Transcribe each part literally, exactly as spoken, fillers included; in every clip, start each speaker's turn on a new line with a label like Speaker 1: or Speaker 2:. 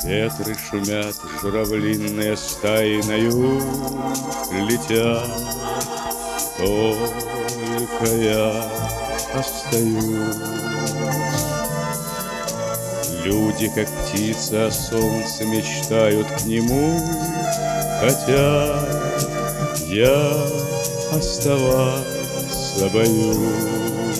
Speaker 1: Ветры шумят, журавлиные стаи на юг летят. Только я остаюсь. Люди, как птицы, о солнце мечтают к нему, хотя я оставаться боюсь.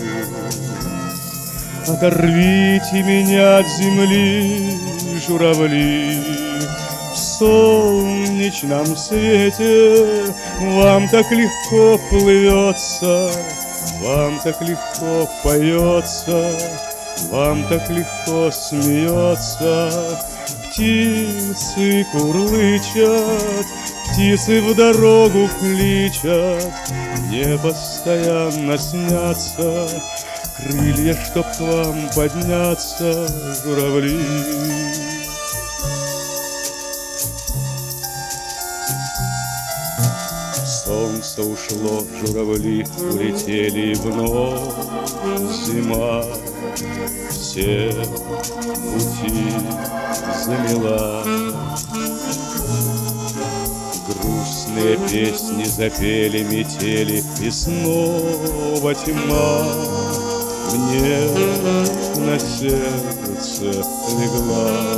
Speaker 1: Оторвите меня от земли, журавли, в солнечном свете. Вам так легко плывется, вам так легко поется, вам так легко смеется. Птицы курлычат, птицы в дорогу кличат. Мне постоянно снятся крылья, чтоб к вам подняться, журавли. Солнце ушло, журавли улетели, и вновь зима все пути замела. Грустные песни запели метели, и снова тьма мне на сердце легла.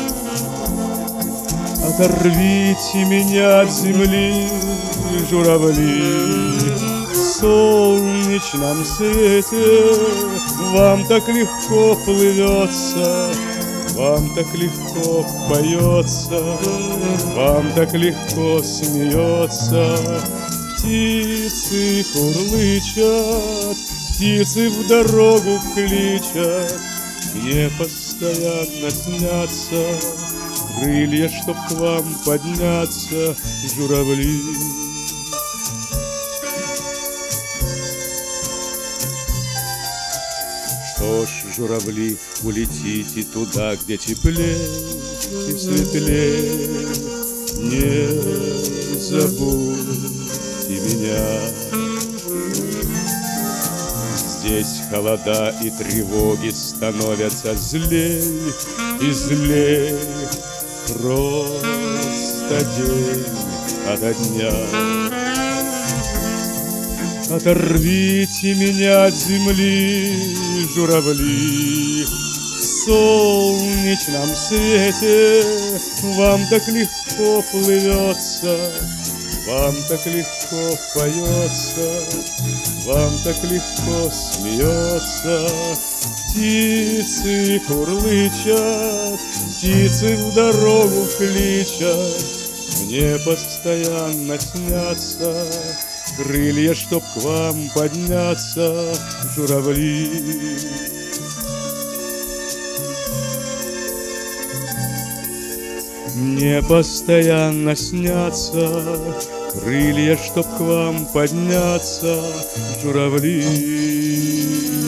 Speaker 1: Оторвите меня от земли, журавли, в солнечном свете. Вам так легко плывется, вам так легко поется, вам так легко смеется. Птицы курлычат, птицы в дорогу кличат. Мне постоянно снятся крылья, чтоб к вам подняться, журавли. Что ж, журавли, улетите туда, где теплее и светлее. Не забудьте меня. Здесь холода и тревоги становятся злей и злей. Просто день ото дня. Оторвите меня от земли, журавли, в солнечном свете. Вам так легко плывется, вам так легко поется, вам так легко смеется. Птицы курлычат, птицы в дорогу кличат. Мне постоянно снятся крылья, чтоб к вам подняться, журавли. Мне постоянно снятся крылья, чтоб к вам подняться, журавли.